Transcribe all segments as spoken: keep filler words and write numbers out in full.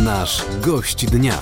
Nasz gość dnia.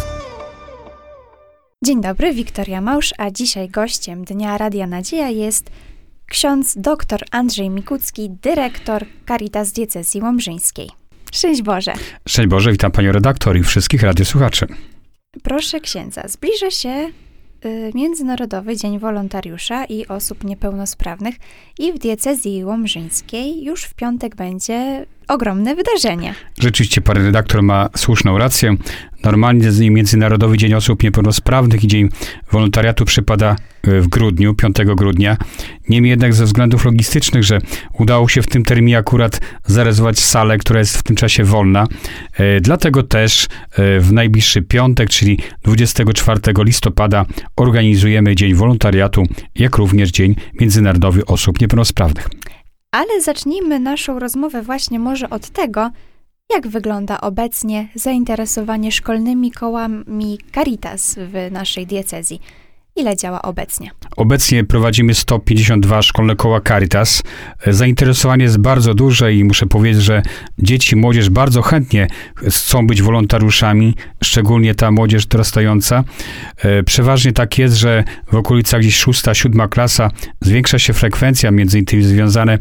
Dzień dobry, Wiktoria Małsz, a dzisiaj gościem Dnia Radia Nadzieja jest ksiądz dr Andrzej Mikucki, dyrektor Caritas Diecezji Łomżyńskiej. Szczęść Boże. Szczęść Boże, witam panią redaktor i wszystkich radiosłuchaczy. Proszę księdza, zbliża się y, Międzynarodowy Dzień Wolontariusza i Osób Niepełnosprawnych i w Diecezji Łomżyńskiej już w piątek będzie ogromne wydarzenie. Rzeczywiście pan redaktor ma słuszną rację. Normalnie Międzynarodowy Dzień Osób Niepełnosprawnych i Dzień Wolontariatu przypada w grudniu, piątego grudnia. Niemniej jednak ze względów logistycznych, że udało się w tym terminie akurat zarezerwować salę, która jest w tym czasie wolna. E, dlatego też e, w najbliższy piątek, czyli dwudziestego czwartego listopada organizujemy Dzień Wolontariatu, jak również Dzień Międzynarodowy Osób Niepełnosprawnych. Ale zacznijmy naszą rozmowę właśnie może od tego, jak wygląda obecnie zainteresowanie szkolnymi kołami Caritas w naszej diecezji. Ile działa obecnie? Obecnie prowadzimy sto pięćdziesiąt dwa szkolne koła Caritas. Zainteresowanie jest bardzo duże i muszę powiedzieć, że dzieci, młodzież bardzo chętnie chcą być wolontariuszami, szczególnie ta młodzież dorastająca. Przeważnie tak jest, że w okolicach gdzieś szósta, siódma klasa zwiększa się frekwencja, między innymi związane,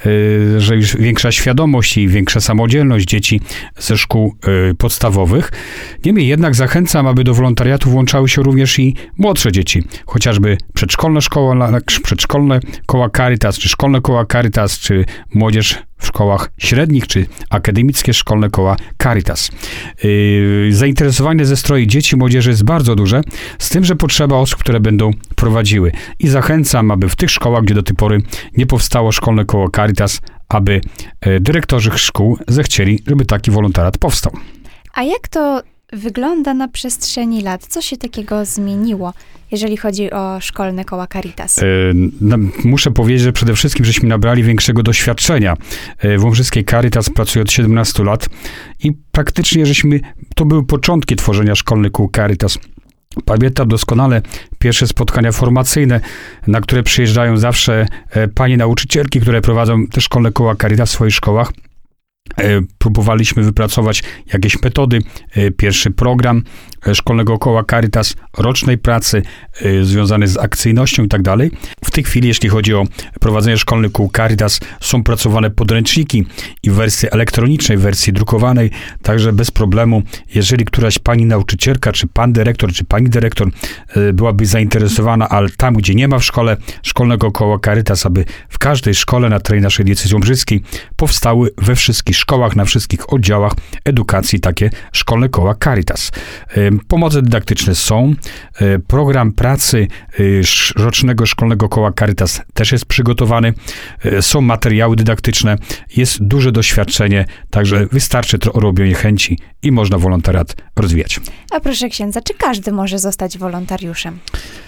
że już większa świadomość i większa samodzielność dzieci ze szkół podstawowych. Niemniej jednak zachęcam, aby do wolontariatu włączały się również i młodsze dzieci. Chociażby przedszkolne szkoła, przedszkolne koła Caritas, czy szkolne koła Caritas, czy młodzież w szkołach średnich, czy akademickie szkolne koła Caritas. Yy, zainteresowanie ze strony dzieci i młodzieży jest bardzo duże, z tym, że potrzeba osób, które będą prowadziły. I zachęcam, aby w tych szkołach, gdzie do tej pory nie powstało szkolne koło Caritas, aby yy, dyrektorzy szkół zechcieli, żeby taki wolontariat powstał. A jak to wygląda na przestrzeni lat? Co się takiego zmieniło, jeżeli chodzi o szkolne koła Caritas? Yy, no, muszę powiedzieć, że przede wszystkim żeśmy nabrali większego doświadczenia. Yy, w Łomżyńskiej Caritas pracuje od siedemnastu lat i praktycznie żeśmy, to były początki tworzenia szkolnych kół Caritas. Pamiętam doskonale pierwsze spotkania formacyjne, na które przyjeżdżają zawsze e, panie nauczycielki, które prowadzą te szkolne koła Caritas w swoich szkołach. Próbowaliśmy wypracować jakieś metody, pierwszy program szkolnego koła Caritas, rocznej pracy związany z akcyjnością i tak dalej. W tej chwili, jeśli chodzi o prowadzenie szkolnych kół Caritas, są pracowane podręczniki i w wersji elektronicznej, w wersji drukowanej, także bez problemu, jeżeli któraś pani nauczycielka, czy pan dyrektor, czy pani dyrektor byłaby zainteresowana, ale tam, gdzie nie ma w szkole szkolnego koła Caritas, aby w każdej szkole na terenie naszej diecezji łomżyńskiej powstały we wszystkich szkołach, na wszystkich oddziałach edukacji takie szkolne koła Caritas. Pomoce dydaktyczne są. Program pracy rocznego szkolnego koła Caritas też jest przygotowany. Są materiały dydaktyczne. Jest duże doświadczenie, także wystarczy to robienie chęci i można wolontariat rozwijać. A proszę księdza, czy każdy może zostać wolontariuszem?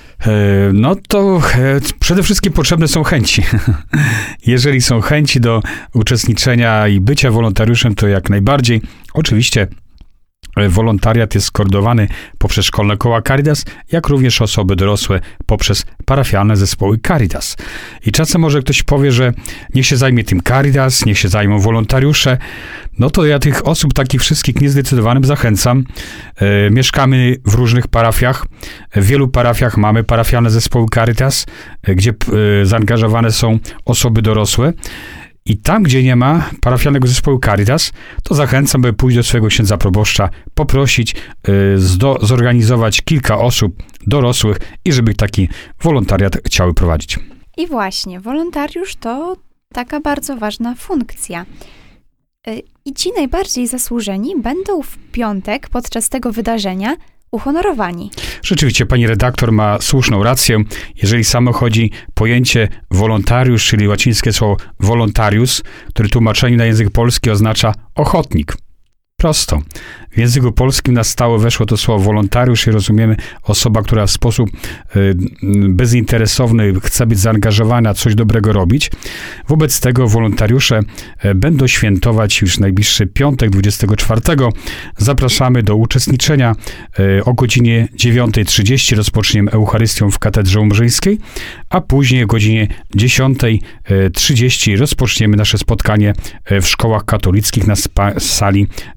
No to przede wszystkim potrzebne są chęci. Jeżeli są chęci do uczestniczenia i bycia wolontariuszem, to jak najbardziej. Oczywiście wolontariat jest skoordynowany poprzez szkolne koła Caritas, jak również osoby dorosłe poprzez parafialne zespoły Caritas. I czasem może ktoś powie, że niech się zajmie tym Caritas, niech się zajmą wolontariusze. No to ja tych osób, takich wszystkich niezdecydowanych zachęcam. E, mieszkamy w różnych parafiach. W wielu parafiach mamy parafialne zespoły Caritas, e, gdzie e, zaangażowane są osoby dorosłe. I tam, gdzie nie ma parafialnego zespołu Caritas, to zachęcam, by pójść do swojego księdza proboszcza, poprosić, yy, zdo, zorganizować kilka osób dorosłych i żeby taki wolontariat chciały prowadzić. I właśnie, wolontariusz to taka bardzo ważna funkcja. Yy, I ci najbardziej zasłużeni będą w piątek podczas tego wydarzenia uhonorowani. Rzeczywiście, pani redaktor ma słuszną rację. Jeżeli samo chodzi pojęcie wolontariusz, czyli łacińskie słowo volontarius, które w tłumaczeniu na język polski oznacza ochotnik. Prosto. W języku polskim na stałe weszło to słowo wolontariusz i rozumiemy osoba, która w sposób y, bezinteresowny chce być zaangażowana, coś dobrego robić. Wobec tego wolontariusze y, będą świętować już najbliższy piątek, dwudziestego czwartego. Zapraszamy do uczestniczenia. Y, o godzinie dziewiątej trzydzieści rozpoczniemy Eucharystią w Katedrze Łomżyńskiej, a później o godzinie dziesiątej trzydzieści rozpoczniemy nasze spotkanie w szkołach katolickich na spa- sali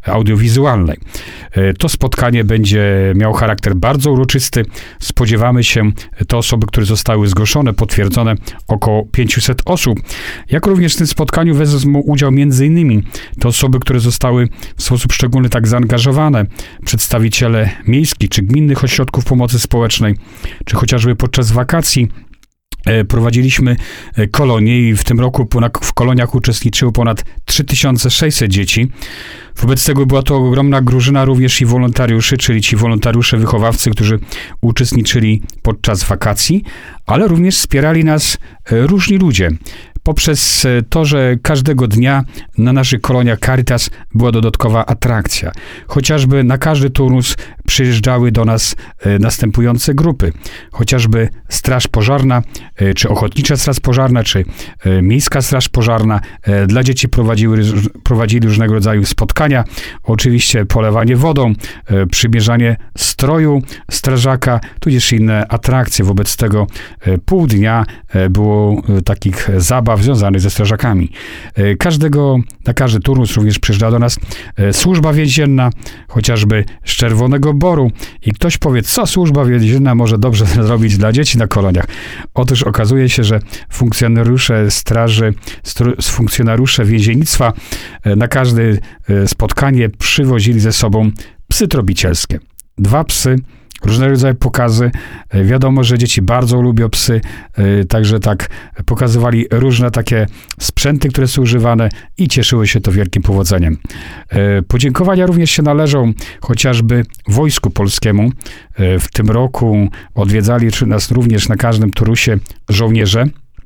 audiowizualnej. To spotkanie będzie miało charakter bardzo uroczysty. Spodziewamy się, te osoby, które zostały zgłoszone, potwierdzone, około pięćset osób. Jak również w tym spotkaniu wezmą udział między innymi te osoby, które zostały w sposób szczególny tak zaangażowane, przedstawiciele miejskich czy gminnych ośrodków pomocy społecznej, czy chociażby podczas wakacji prowadziliśmy kolonie i w tym roku w koloniach uczestniczyło ponad trzy tysiące sześćset dzieci. Wobec tego była to ogromna drużyna również i wolontariuszy, czyli ci wolontariusze wychowawcy, którzy uczestniczyli podczas wakacji, ale również wspierali nas różni ludzie. Poprzez to, że każdego dnia na naszych koloniach Caritas była dodatkowa atrakcja. Chociażby na każdy turnus przyjeżdżały do nas następujące grupy. Chociażby Straż Pożarna, czy Ochotnicza Straż Pożarna, czy Miejska Straż Pożarna. Dla dzieci prowadziły, prowadzili różnego rodzaju spotkania. Oczywiście polewanie wodą, przymierzanie stroju strażaka, tudzież inne atrakcje. Wobec tego pół dnia było takich zabaw związanych ze strażakami. Każdego, na każdy turnus również przyjeżdża do nas służba więzienna, chociażby z Czerwonego Boru. I ktoś powie, co służba więzienna może dobrze zrobić dla dzieci na koloniach. Otóż okazuje się, że funkcjonariusze straży, funkcjonariusze więziennictwa na każde spotkanie przywozili ze sobą psy tropicielskie. Dwa psy, różnego rodzaju pokazy. Wiadomo, że dzieci bardzo lubią psy, także tak pokazywali różne takie sprzęty, które są używane i cieszyły się to wielkim powodzeniem. Podziękowania również się należą chociażby Wojsku Polskiemu. W tym roku odwiedzali nas również na każdym turusie żołnierze.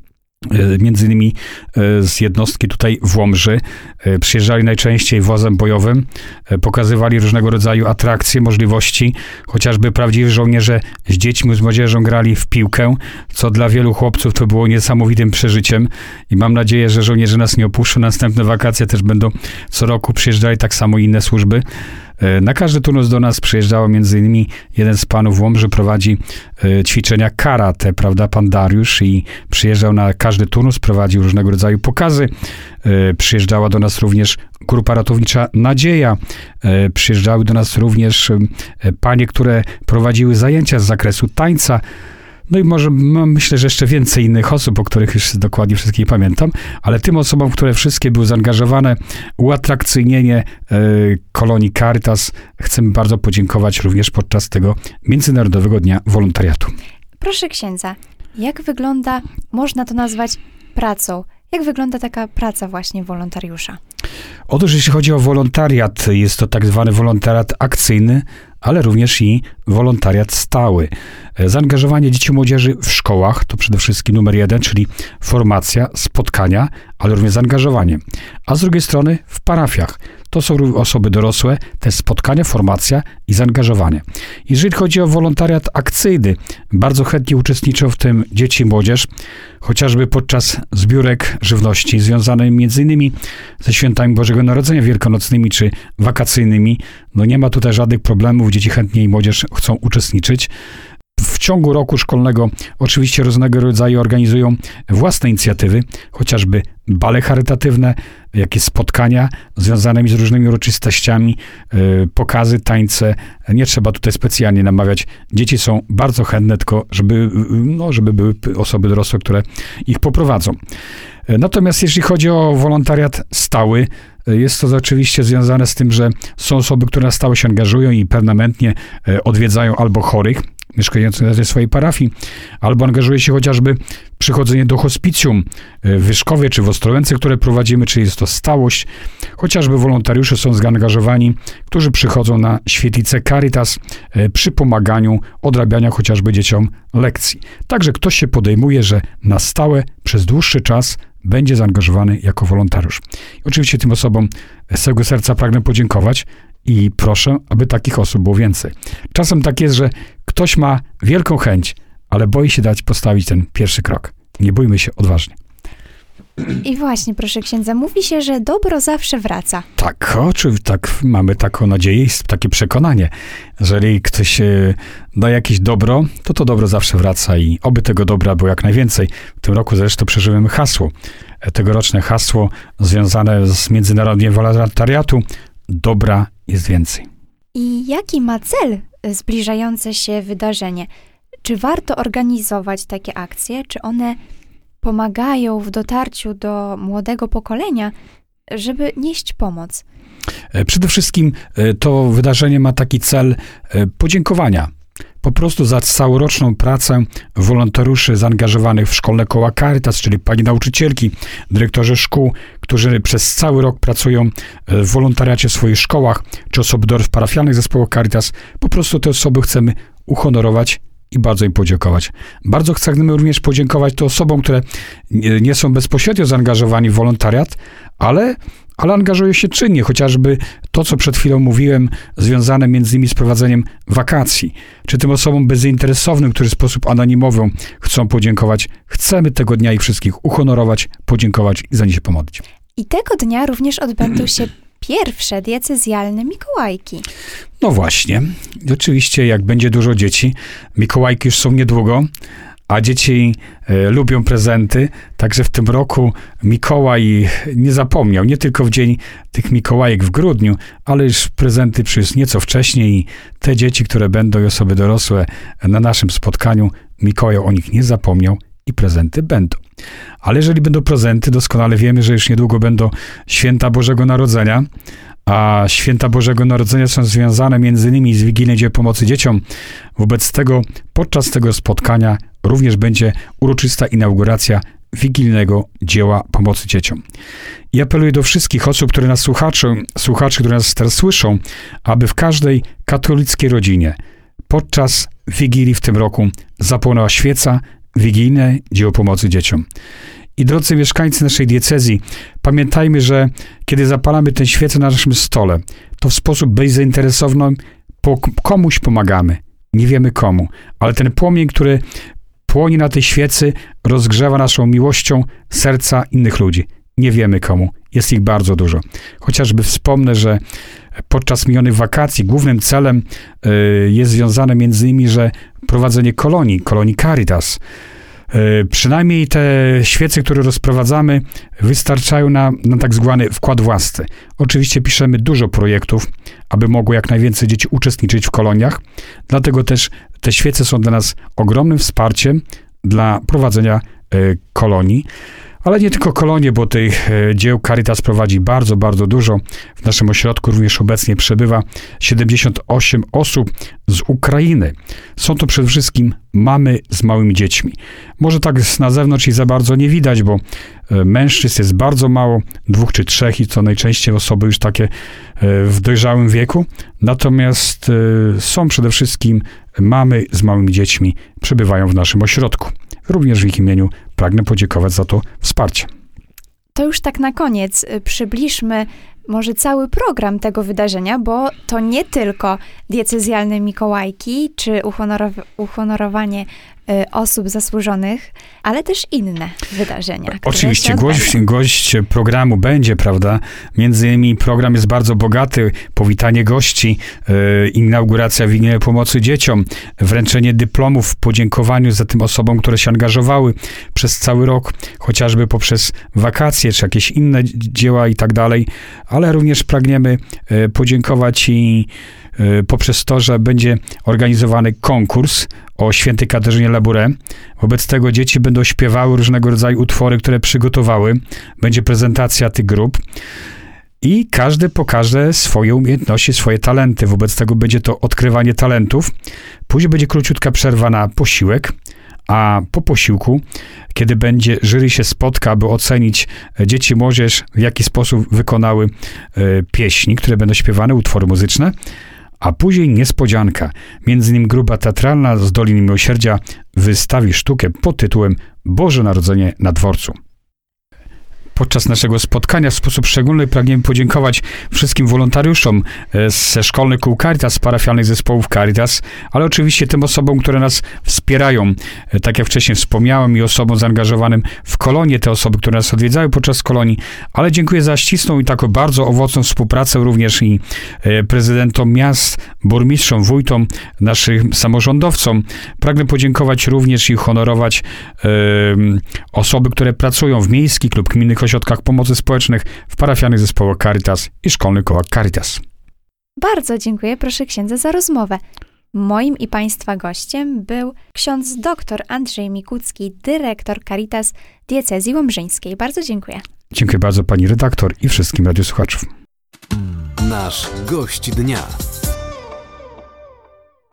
Między innymi z jednostki tutaj w Łomży. Przyjeżdżali najczęściej wozem bojowym, pokazywali różnego rodzaju atrakcje, możliwości. Chociażby prawdziwi żołnierze z dziećmi, z młodzieżą grali w piłkę, co dla wielu chłopców to było niesamowitym przeżyciem i mam nadzieję, że żołnierze nas nie opuszczą. Następne wakacje też będą co roku przyjeżdżali, tak samo inne służby. Na każdy turnus do nas przyjeżdżało między innymi jeden z panów w Łomży, prowadzi ćwiczenia karate, prawda, pan Dariusz, i przyjeżdżał na każdy turnus, prowadził różnego rodzaju pokazy. Przyjeżdżała do nas również grupa ratownicza Nadzieja. Przyjeżdżały do nas również panie, które prowadziły zajęcia z zakresu tańca. No i może no, myślę, że jeszcze więcej innych osób, o których już dokładnie wszystkich nie pamiętam, ale tym osobom, które wszystkie były zaangażowane, uatrakcyjnienie e, kolonii Caritas, chcemy bardzo podziękować również podczas tego Międzynarodowego Dnia Wolontariatu. Proszę księdza, jak wygląda, można to nazwać pracą, jak wygląda taka praca właśnie wolontariusza? Otóż jeśli chodzi o wolontariat, jest to tak zwany wolontariat akcyjny, ale również i wolontariat stały. Zaangażowanie dzieci i młodzieży w szkołach to przede wszystkim numer jeden, czyli formacja, spotkania, ale również zaangażowanie. A z drugiej strony w parafiach. To są osoby dorosłe, te spotkania, formacja i zaangażowanie. Jeżeli chodzi o wolontariat akcyjny, bardzo chętnie uczestniczą w tym dzieci i młodzież, chociażby podczas zbiórek żywności związanych między innymi ze świętami Bożego Narodzenia wielkanocnymi czy wakacyjnymi. No nie ma tutaj żadnych problemów, dzieci chętnie i młodzież chcą uczestniczyć. W ciągu roku szkolnego oczywiście różnego rodzaju organizują własne inicjatywy, chociażby bale charytatywne, jakieś spotkania związane z różnymi uroczystościami, yy, pokazy, tańce. Nie trzeba tutaj specjalnie namawiać. Dzieci są bardzo chętne, tylko żeby, no, żeby były osoby dorosłe, które ich poprowadzą. Natomiast jeśli chodzi o wolontariat stały, jest to oczywiście związane z tym, że są osoby, które na stałe się angażują i permanentnie odwiedzają albo chorych, mieszkających na swojej parafii, albo angażuje się chociażby w przychodzenie do hospicjum w Wyszkowie czy w Ostrołęce, które prowadzimy, czyli jest to stałość. Chociażby wolontariusze są zaangażowani, którzy przychodzą na świetlicę Caritas przy pomaganiu odrabiania chociażby dzieciom lekcji. Także ktoś się podejmuje, że na stałe przez dłuższy czas będzie zaangażowany jako wolontariusz. I oczywiście tym osobom z całego serca pragnę podziękować i proszę, aby takich osób było więcej. Czasem tak jest, że ktoś ma wielką chęć, ale boi się dać postawić ten pierwszy krok. Nie bójmy się, odważnie. I właśnie, proszę księdza, mówi się, że dobro zawsze wraca. Tak, oczywiście, tak, mamy taką nadzieję i takie przekonanie. Jeżeli ktoś da jakieś dobro, to to dobro zawsze wraca i oby tego dobra było jak najwięcej. W tym roku zresztą przeżyjemy hasło. Tegoroczne hasło związane z Międzynarodowym Wolontariatu. Dobra jest więcej. I jaki ma cel zbliżające się wydarzenie? Czy warto organizować takie akcje? Czy one pomagają w dotarciu do młodego pokolenia, żeby nieść pomoc? Przede wszystkim to wydarzenie ma taki cel podziękowania. Po prostu za całoroczną pracę wolontariuszy zaangażowanych w szkolne koła Caritas, czyli pani nauczycielki, dyrektorzy szkół, którzy przez cały rok pracują w wolontariacie w swoich szkołach, czy osoby w parafialnych zespołach Caritas. Po prostu te osoby chcemy uhonorować i bardzo im podziękować. Bardzo chcemy również podziękować tym osobom, które nie są bezpośrednio zaangażowani w wolontariat, ale ale angażują się czynnie, chociażby to, co przed chwilą mówiłem, związane między innymi z prowadzeniem wakacji, czy tym osobom bezinteresownym, którzy w sposób anonimowy chcą podziękować. Chcemy tego dnia ich wszystkich uhonorować, podziękować i za nie się pomodlić. I tego dnia również odbędą się pierwsze diecezjalne Mikołajki. No właśnie. I oczywiście, jak będzie dużo dzieci, Mikołajki już są niedługo, a dzieci e, lubią prezenty, także w tym roku Mikołaj nie zapomniał, nie tylko w dzień tych Mikołajek w grudniu, ale już prezenty przyniósł nieco wcześniej i te dzieci, które będą i osoby dorosłe na naszym spotkaniu, Mikołaj o nich nie zapomniał i prezenty będą. Ale jeżeli będą prezenty, doskonale wiemy, że już niedługo będą święta Bożego Narodzenia, a święta Bożego Narodzenia są związane między innymi z Wigilią Dzieł Pomocy Dzieciom. Wobec tego podczas tego spotkania również będzie uroczysta inauguracja Wigilijnego Dzieła Pomocy Dzieciom. I apeluję do wszystkich osób, które nas słuchają, słuchaczy, które nas teraz słyszą, aby w każdej katolickiej rodzinie podczas Wigilii w tym roku zapłonęła świeca Wigilijne Dzieło Pomocy Dzieciom. I drodzy mieszkańcy naszej diecezji, pamiętajmy, że kiedy zapalamy tę świecę na naszym stole, to w sposób bezinteresowny komuś pomagamy. Nie wiemy komu, ale ten płomień, który płonie na tej świecy, rozgrzewa naszą miłością serca innych ludzi. Nie wiemy komu. Jest ich bardzo dużo. Chociażby wspomnę, że podczas minionych wakacji głównym celem y, jest związane między innymi, że prowadzenie kolonii, kolonii Caritas. Y, przynajmniej te świece, które rozprowadzamy, wystarczają na, na tak zwany wkład własny. Oczywiście piszemy dużo projektów, aby mogło jak najwięcej dzieci uczestniczyć w koloniach. Dlatego też te świece są dla nas ogromnym wsparciem dla prowadzenia y, kolonii. Ale nie tylko kolonie, bo tych dzieł Caritas prowadzi bardzo, bardzo dużo. W naszym ośrodku również obecnie przebywa siedemdziesiąt osiem osób z Ukrainy. Są to przede wszystkim mamy z małymi dziećmi. Może tak na zewnątrz ich za bardzo nie widać, bo mężczyzn jest bardzo mało, dwóch czy trzech i to najczęściej osoby już takie w dojrzałym wieku. Natomiast są przede wszystkim mamy z małymi dziećmi, przebywają w naszym ośrodku. Również w ich imieniu pragnę podziękować za to wsparcie. To już tak na koniec przybliżmy może cały program tego wydarzenia, bo to nie tylko diecezjalne Mikołajki, czy uhonorow- uhonorowanie y, osób zasłużonych, ale też inne wydarzenia. Oczywiście, gość, gość programu będzie, prawda? Między innymi program jest bardzo bogaty, powitanie gości, y, inauguracja Wigilii Pomocy Dzieciom, wręczenie dyplomów w podziękowaniu za tym osobom, które się angażowały przez cały rok, chociażby poprzez wakacje, czy jakieś inne dzieła i tak dalej, ale również pragniemy y, podziękować i y, poprzez to, że będzie organizowany konkurs o świętej Katarzynie Labouré. Wobec tego dzieci będą śpiewały różnego rodzaju utwory, które przygotowały. Będzie prezentacja tych grup i każdy pokaże swoje umiejętności, swoje talenty. Wobec tego będzie to odkrywanie talentów. Później będzie króciutka przerwa na posiłek, a po posiłku, kiedy będzie jury się spotka, aby ocenić dzieci i młodzież, w jaki sposób wykonały pieśni, które będą śpiewane, utwory muzyczne, a później niespodzianka. Między innymi grupa teatralna z Doliny Miłosierdzia wystawi sztukę pod tytułem Boże Narodzenie na dworcu. Podczas naszego spotkania w sposób szczególny pragniemy podziękować wszystkim wolontariuszom ze szkolnych kół Caritas, z parafialnych zespołów Caritas, ale oczywiście tym osobom, które nas wspierają, tak jak wcześniej wspomniałem, i osobom zaangażowanym w kolonie, te osoby, które nas odwiedzały podczas kolonii, ale dziękuję za ścisłą i taką bardzo owocną współpracę również i prezydentom miast, burmistrzom, wójtom, naszym samorządowcom. Pragnę podziękować również i honorować e, osoby, które pracują w miejskich lub gminnych ośrodkach pomocy społecznych, w parafialnych zespołach Caritas i szkolnych kołach Caritas. Bardzo dziękuję, proszę księdza, za rozmowę. Moim i Państwa gościem był ksiądz dr Andrzej Mikucki, dyrektor Caritas Diecezji Łomżyńskiej. Bardzo dziękuję. Dziękuję bardzo pani redaktor i wszystkim radiosłuchaczom. Nasz gość dnia.